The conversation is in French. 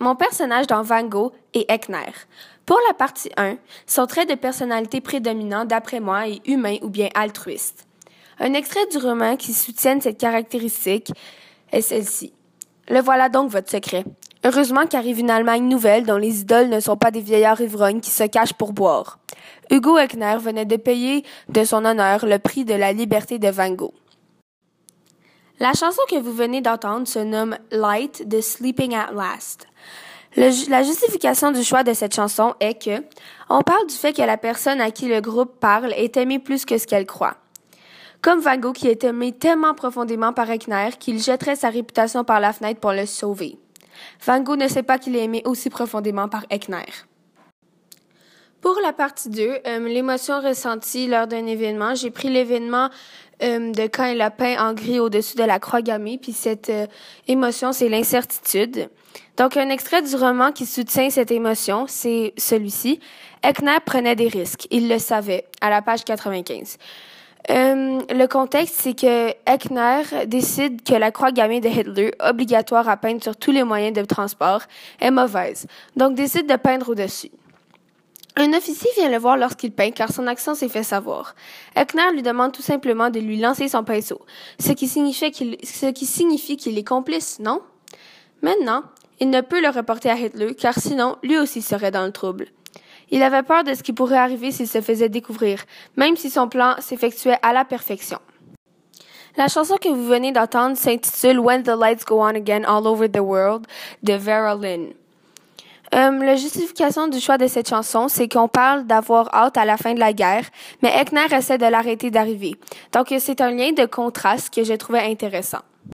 Mon personnage dans Van Gogh est Eckner. Pour la partie 1, son trait de personnalité prédominant, d'après moi, est humain ou bien altruiste. Un extrait du roman qui soutienne cette caractéristique est celle-ci. Le voilà donc votre secret. Heureusement qu'arrive une Allemagne nouvelle dont les idoles ne sont pas des vieillards ivrognes qui se cachent pour boire. Hugo Eckner venait de payer de son honneur le prix de la liberté de Van Gogh. La chanson que vous venez d'entendre se nomme Light de Sleeping at Last. La justification du choix de cette chanson est que on parle du fait que la personne à qui le groupe parle est aimée plus que ce qu'elle croit. Comme Van Gogh qui est aimé tellement profondément par Eckner qu'il jetterait sa réputation par la fenêtre pour le sauver. Van Gogh ne sait pas qu'il est aimé aussi profondément par Eckner. Pour la partie 2, l'émotion ressentie lors d'un événement, j'ai pris l'événement de quand il a peint en gris au-dessus de la croix gammée, puis cette émotion, c'est l'incertitude. Donc, un extrait du roman qui soutient cette émotion, c'est celui-ci. Eckner prenait des risques, il le savait, à la page 95. Le contexte, c'est que Eckner décide que la croix gammée de Hitler, obligatoire à peindre sur tous les moyens de transport, est mauvaise, donc décide de peindre au-dessus. Un officier vient le voir lorsqu'il peint car son accent s'est fait savoir. Eckner lui demande tout simplement de lui lancer son pinceau, ce qui signifie qu'il est complice, non? Maintenant, il ne peut le reporter à Hitler car sinon, lui aussi serait dans le trouble. Il avait peur de ce qui pourrait arriver s'il se faisait découvrir, même si son plan s'effectuait à la perfection. La chanson que vous venez d'entendre s'intitule When the Lights Go On Again All Over the World de Vera Lynn. La justification du choix de cette chanson, c'est qu'on parle d'avoir hâte à la fin de la guerre, mais Eckner essaie de l'arrêter d'arriver. Donc, c'est un lien de contraste que j'ai trouvé intéressant.